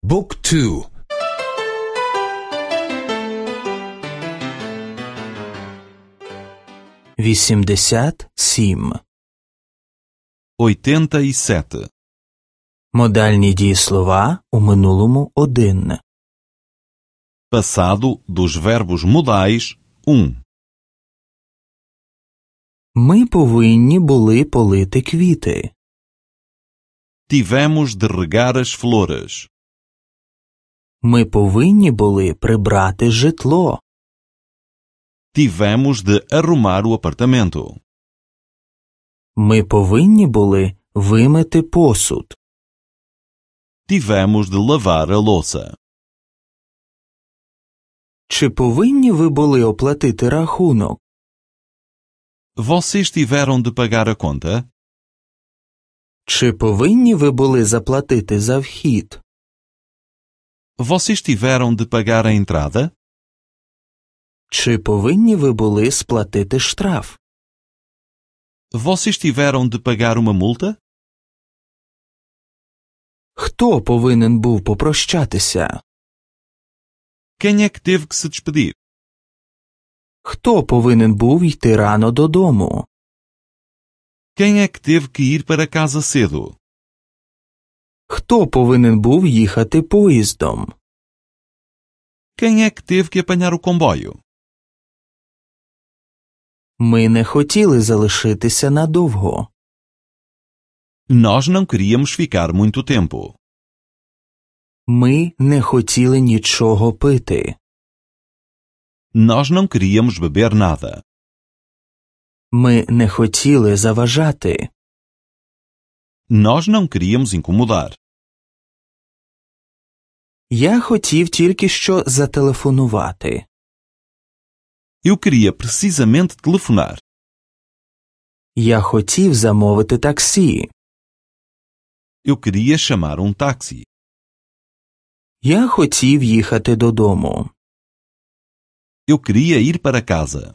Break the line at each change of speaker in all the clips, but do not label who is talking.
Book 2.
87.
87.
Модальні дієслова у минулому один.
Passado dos verbos modais 1.
Ми повинні були полити квіти.
Tivemos de regar as flores.
Ми повинні були прибрати житло.
Tivemos de arrumar o apartamento.
Ми повинні були вимити посуд.
Tivemos de lavar a louça.
Чи повинні ви були оплатити рахунок?
Vocês tiveram de pagar a conta?
Чи повинні ви були заплатити за вхід?
Vocês tiveram de pagar a entrada?
Чи повинні ви були сплатити штраф?
Vocês tiveram de pagar uma multa?
Хто повинен був попрощатися?
Quem é que teve que se despedir?
Хто повинен був йти рано додому?
Quem é que teve que ir para casa cedo?
Хто повинен був їхати поїздом?
Quem é que teve que apanhar o comboio?
Ми не хотіли залишитися надовго.
Nós não queríamos ficar muito tempo.
Ми не хотіли нічого пити.
Nós não queríamos beber nada.
Ми не хотіли заважати.
Nós não queríamos incomodar.
Я хотів тільки що зателефонувати.
Eu queria precisamente telefonar.
Я хотів замовити таксі.
Eu queria chamar um táxi.
Я хотів їхати додому.
Eu queria ir para casa.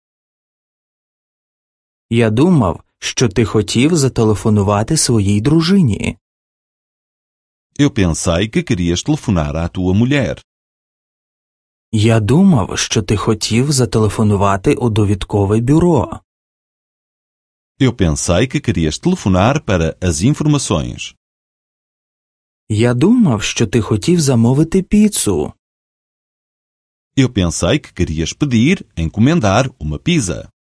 Я думав, що ти хотів зателефонувати своїй дружині.
Eu pensei que querias telefonar à tua mulher.
Я думав, що ти хотів зателефонувати у довідкове бюро.
Eu pensei que querias telefonar para as informações.
Я думав, що ти хотів замовити піцу.
Eu pensei que querias pedir, encomendar uma pizza.